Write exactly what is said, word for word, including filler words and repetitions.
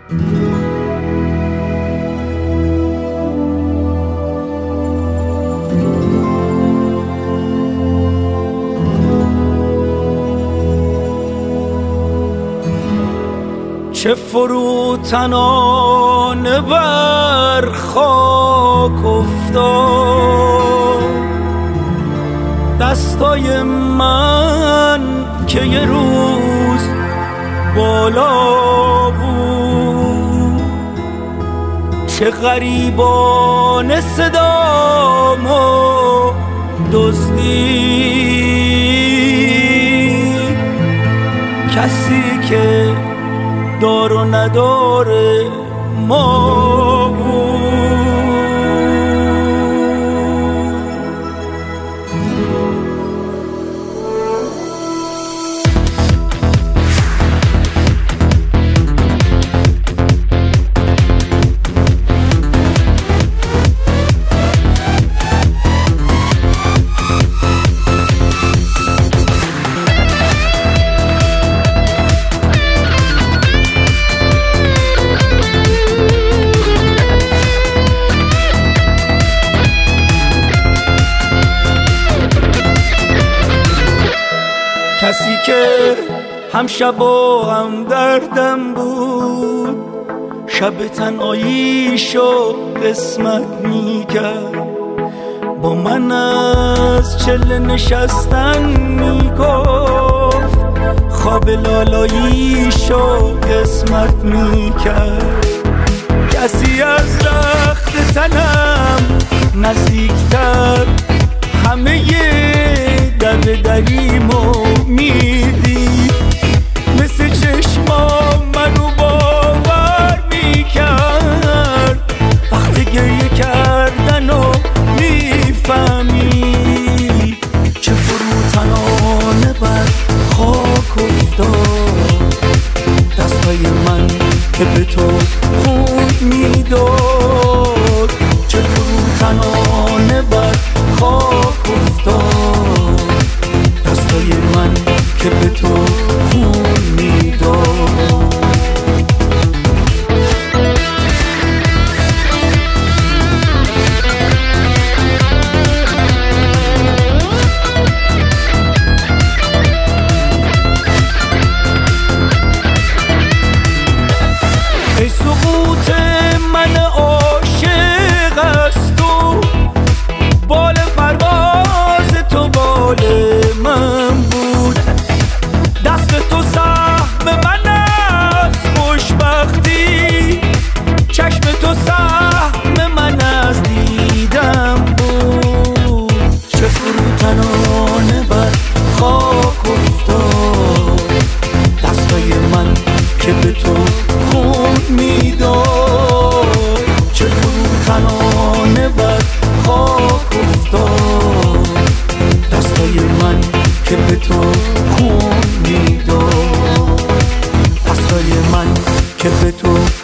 چه فروتنانه بر خاک افتاد دستای من که یه روز بالا بود. چه غریبانه صدامو دزدید کسی که دار و نداره ما بود. کسی که هم شب و هم دردم بود شب تنهاییشو قسمت میکرد با من از چله نشستن میگفت خواب لالاییشو قسمت میکرد. کسی از رخت تنم نزدیکتر همه در دریمو میدید مثل چشمام منو باور میکرد وقتی گریه کردن و میفهمی چه فروتنانه بر خاک افتاد دستای من که به تو خون میداد. چه فروتنانه بر خاک افتاد دستای من که به تو خون میداد. ای سقوط من عاشق از تو بال پرواز تو بال من بود. دست تو سهم من از خوشبختی چشم تو سهم من از دیدم بود. چه فروتنانه بر خاک افتاد دستای من که به تو خون میداد. چه فروتنانه بر خاک افتاد دستای من که به تو خون میداد. دستای من که به تو